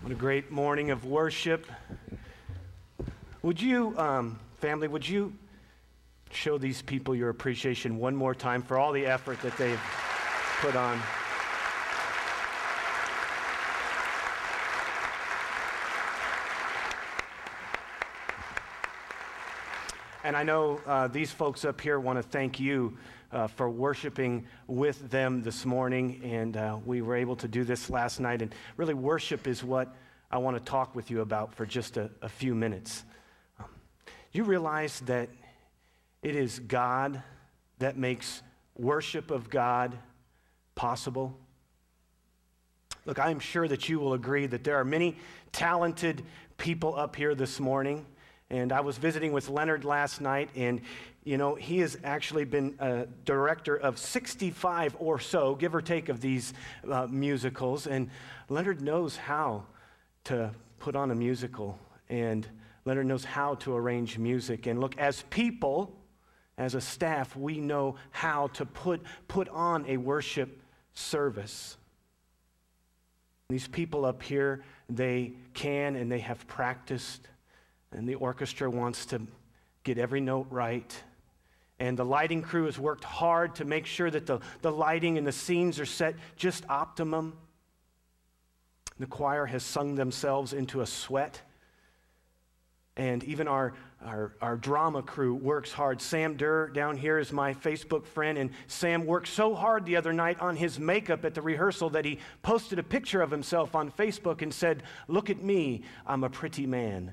What a great morning of worship. Would you, family, would you show these people your appreciation one more time for all the effort that they've put on? And I know these folks up here want to thank you for worshiping with them this morning, and we were able to do this last night. And really, worship is what I want to talk with you about for just a few minutes. You realize that it is God that makes worship of God possible? Look, I'm sure that you will agree that there are many talented people up here this morning. And I was visiting with Leonard last night, and, you know, he has actually been a director of 65 or so, give or take, of these musicals. And Leonard knows how to put on a musical, and Leonard knows how to arrange music. And look, as people, as a staff, we know how to put on a worship service. These people up here, they can and they have practiced. And the orchestra wants to get every note right. And the lighting crew has worked hard to make sure that the lighting and the scenes are set just optimum. The choir has sung themselves into a sweat. And even our drama crew works hard. Sam Durr down here is my Facebook friend, and Sam worked so hard the other night on his makeup at the rehearsal that he posted a picture of himself on Facebook and said, "Look at me, I'm a pretty man."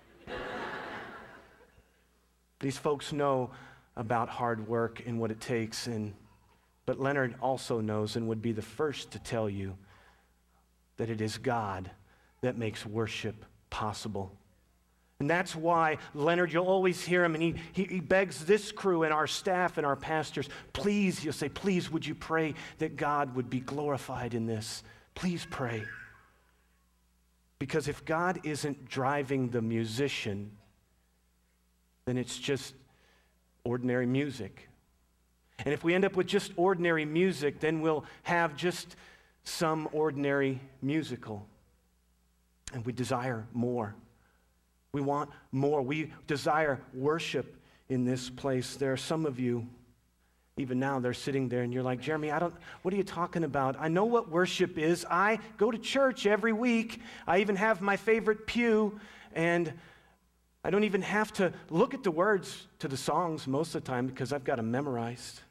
These folks know about hard work and what it takes, but Leonard also knows and would be the first to tell you that it is God that makes worship possible. And that's why Leonard, you'll always hear him, and he begs this crew and our staff and our pastors, please, he'll say, please, would you pray that God would be glorified in this? Please pray. Because if God isn't driving the musician, then it's just ordinary music. And if we end up with just ordinary music, then we'll have just some ordinary musical. And we desire more. We want more. We desire worship in this place. There are some of you, even now, they're sitting there and you're like, Jeremy, what are you talking about? I know what worship is. I go to church every week. I even have my favorite pew, and I don't even have to look at the words to the songs most of the time because I've got them memorized.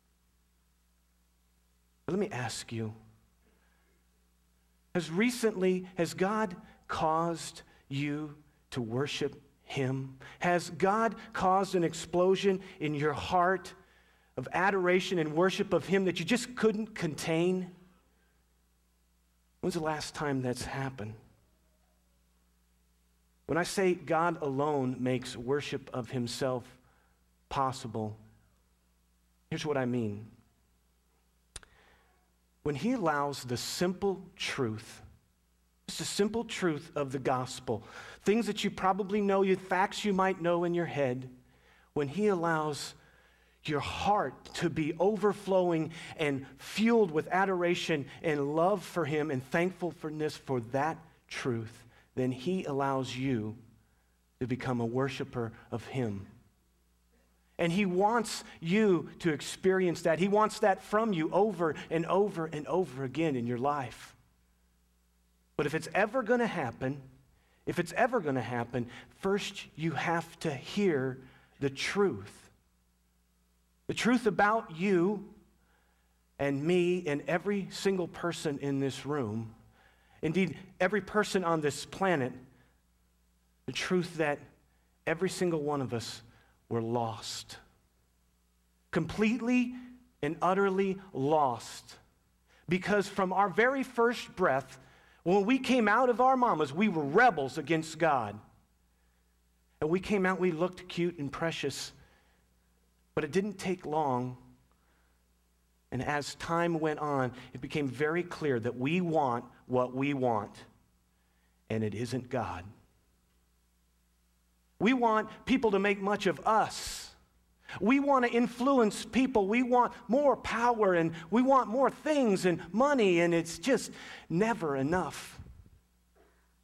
But let me ask you, has God caused you to worship Him? Has God caused an explosion in your heart of adoration and worship of Him that you just couldn't contain? When's the last time that's happened? When I say God alone makes worship of Himself possible, here's what I mean. When He allows the simple truth, just the simple truth of the gospel, things that you probably know, facts you might know in your head, when He allows your heart to be overflowing and fueled with adoration and love for Him and thankfulness for that truth, then He allows you to become a worshiper of Him. And He wants you to experience that. He wants that from you over and over and over again in your life. But if it's ever going to happen, first you have to hear the truth. The truth about you and me and every single person in this room. Indeed, every person on this planet, the truth that every single one of us were lost. Completely and utterly lost. Because from our very first breath, when we came out of our mamas, we were rebels against God. And we came out, we looked cute and precious. But it didn't take long. And as time went on, it became very clear that we want what we want, and it isn't God. We want people to make much of us. We want to influence people. We want more power, and we want more things and money, and it's just never enough.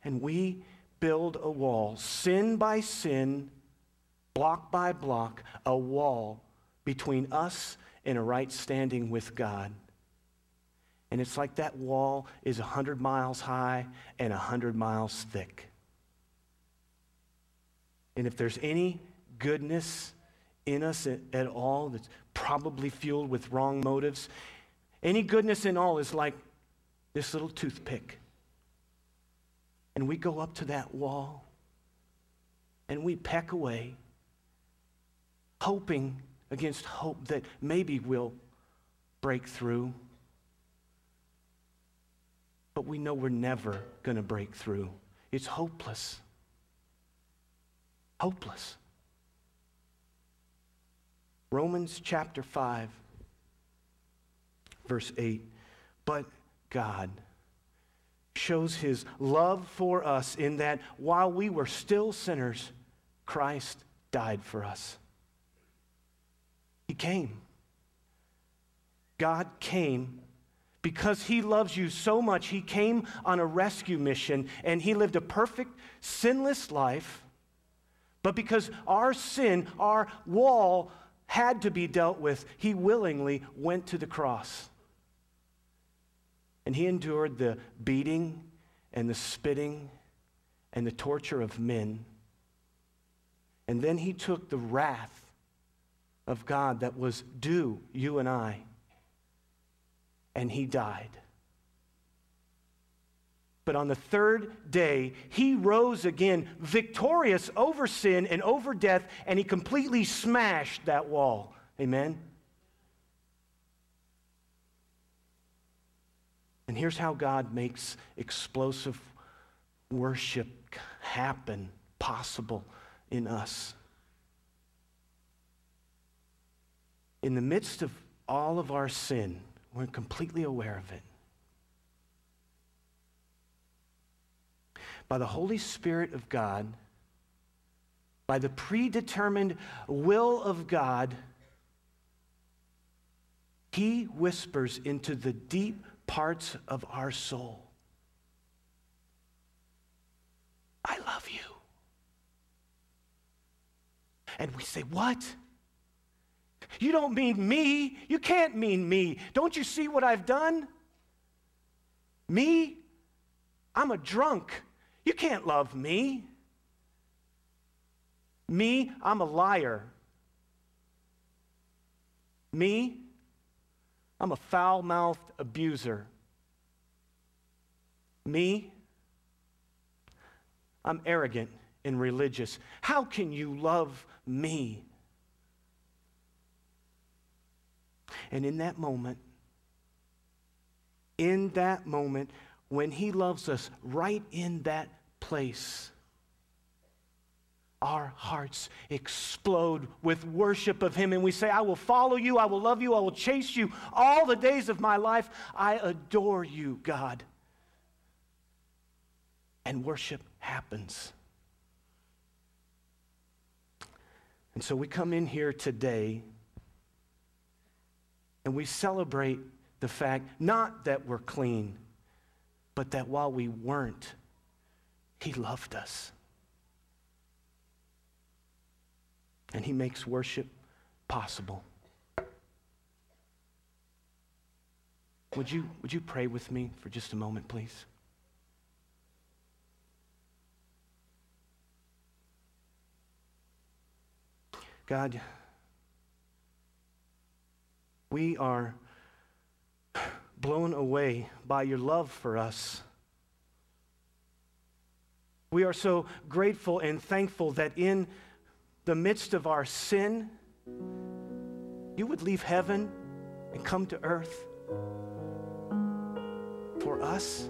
And we build a wall, sin by sin, block by block, a wall between us and a right standing with God. And it's like that wall is 100 miles high and 100 miles thick. And if there's any goodness in us at all that's probably fueled with wrong motives, any goodness in all is like this little toothpick. And we go up to that wall and we peck away, hoping against hope that maybe we'll break through. But we know we're never going to break through. It's hopeless. Hopeless. Romans chapter 5, verse 8. But God shows his love for us in that while we were still sinners, Christ died for us. He came. God came because he loves you so much. He came on a rescue mission and he lived a perfect, sinless life. But because our sin, our wall had to be dealt with, he willingly went to the cross. And he endured the beating and the spitting and the torture of men. And then he took the wrath of God that was due you and I, and he died. But on the third day, he rose again, victorious over sin and over death, and he completely smashed that wall. Amen? And here's how God makes explosive worship happen, possible in us. In the midst of all of our sin, we're completely aware of it. By the Holy Spirit of God, by the predetermined will of God, he whispers into the deep parts of our soul, I love you. And we say, what? You don't mean me. You can't mean me. Don't you see what I've done? Me? I'm a drunk. You can't love me. Me? I'm a liar. Me? I'm a foul-mouthed abuser. Me? I'm arrogant and religious. How can you love me? And in that moment, when he loves us right in that place, our hearts explode with worship of him, and we say, I will follow you, I will love you, I will chase you all the days of my life. I adore you, God. And worship happens. And so we come in here today and we celebrate the fact, not that we're clean, but that while we weren't, he loved us. And he makes worship possible. Would you pray with me for just a moment, please? God, we are blown away by your love for us. We are so grateful and thankful that in the midst of our sin, you would leave heaven and come to earth for us.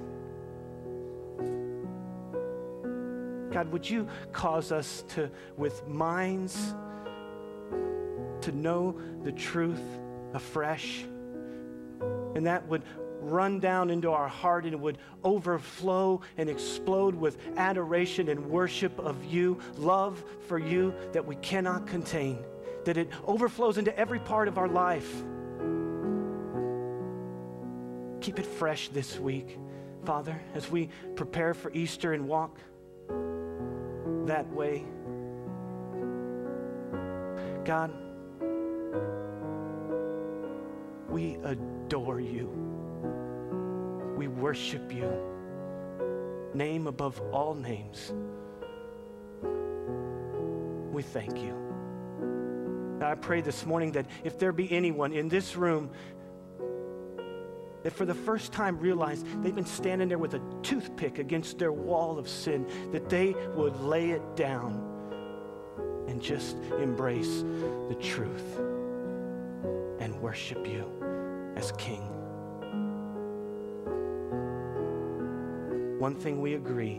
God, would you cause us to, with minds, to know the truth afresh, and that would run down into our heart and it would overflow and explode with adoration and worship of you, love for you that we cannot contain, that it overflows into every part of our life. Keep it fresh this week. Father, as we prepare for Easter and walk that way, God, we adore you. We worship you. Name above all names. We thank you. I pray this morning that if there be anyone in this room that for the first time realized they've been standing there with a toothpick against their wall of sin, that they would lay it down and just embrace the truth and worship you as King. One thing we agree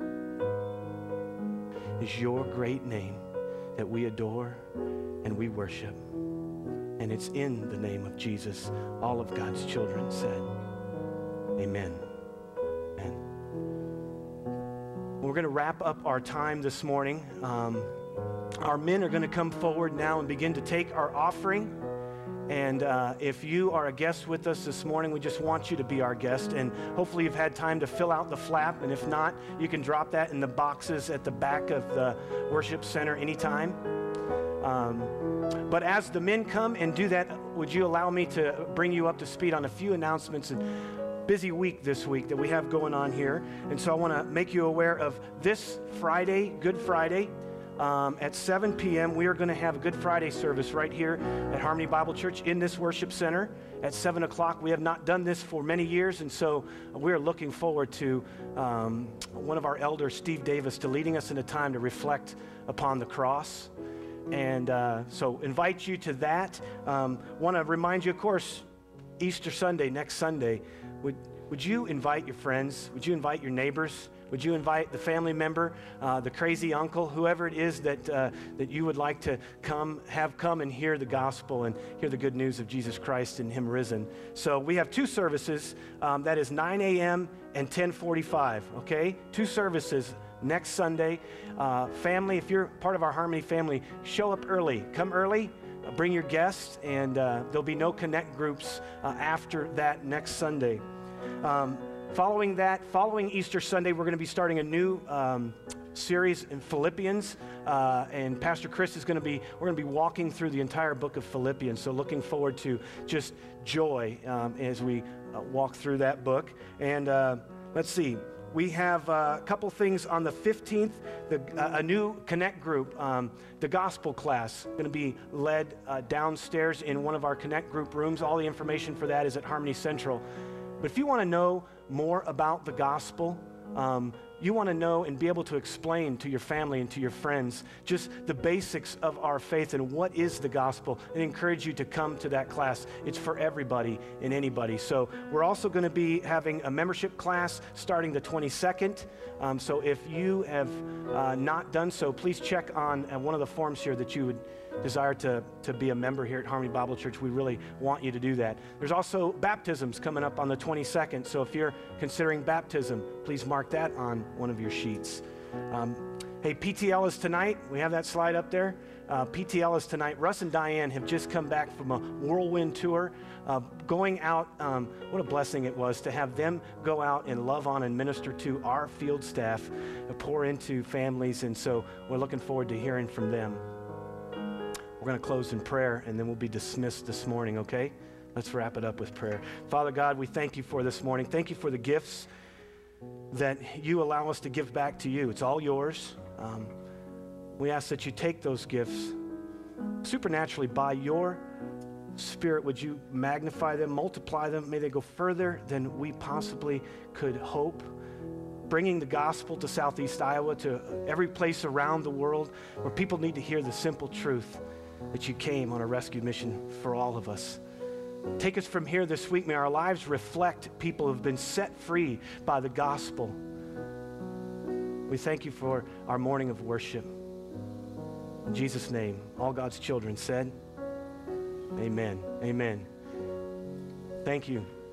is your great name that we adore and we worship. And it's in the name of Jesus, all of God's children said, amen. Amen. We're going to wrap up our time this morning. Our men are going to come forward now and begin to take our offering. And if you are a guest with us this morning, we just want you to be our guest. And hopefully you've had time to fill out the flap. And if not, you can drop that in the boxes at the back of the worship center anytime. But as the men come and do that, would you allow me to bring you up to speed on a few announcements? And busy week this week that we have going on here. And so I want to make you aware of this Friday, Good Friday. At 7 p.m., we are going to have a Good Friday service right here at Harmony Bible Church in this worship center at 7 o'clock. We have not done this for many years, and so we're looking forward to one of our elders, Steve Davis, to leading us in a time to reflect upon the cross. And so invite you to that. Want to remind you, of course, Easter Sunday, next Sunday, would you invite your friends? Would you invite your neighbors? Would you invite the family member, the crazy uncle, whoever it is that you would like to come and hear the gospel and hear the good news of Jesus Christ and Him risen? So we have two services. That is 9 a.m. and 10:45, okay? Two services next Sunday. Family, if you're part of our Harmony family, show up early. Come early. Bring your guests, and there'll be no connect groups after that next Sunday. Following Easter Sunday, we're going to be starting a new series in Philippians, and Pastor Chris we're going to be walking through the entire book of Philippians, so looking forward to just joy as we walk through that book. And let's see, we have a couple things on the 15th, a new Connect group, the gospel class, going to be led downstairs in one of our Connect group rooms. All the information for that is at Harmony Central. But if you want to know more about the gospel, you want to know and be able to explain to your family and to your friends just the basics of our faith and what is the gospel, I encourage you to come to that class. It's for everybody and anybody. So we're also going to be having a membership class starting the 22nd. So if you have not done so, please check on one of the forms here that you would desire to be a member here at Harmony Bible Church. We really want you to do that. There's also baptisms coming up on the 22nd. So if you're considering baptism, please mark that on one of your sheets. Hey, PTL is tonight. We have that slide up there. PTL is tonight. Russ and Diane have just come back from a whirlwind tour, going out. What a blessing it was to have them go out and love on and minister to our field staff, pour into families. And so we're looking forward to hearing from them. We're going to close in prayer, and then we'll be dismissed this morning, okay? Let's wrap it up with prayer. Father God, we thank you for this morning. Thank you for the gifts that you allow us to give back to you. It's all yours. We ask that you take those gifts supernaturally by your Spirit. Would you magnify them, multiply them? May they go further than we possibly could hope. Bringing the gospel to Southeast Iowa, to every place around the world where people need to hear the simple truth that you came on a rescue mission for all of us. Take us from here this week. May our lives reflect people who have been set free by the gospel. We thank you for our morning of worship. In Jesus' name, all God's children said, amen. Amen. Thank you.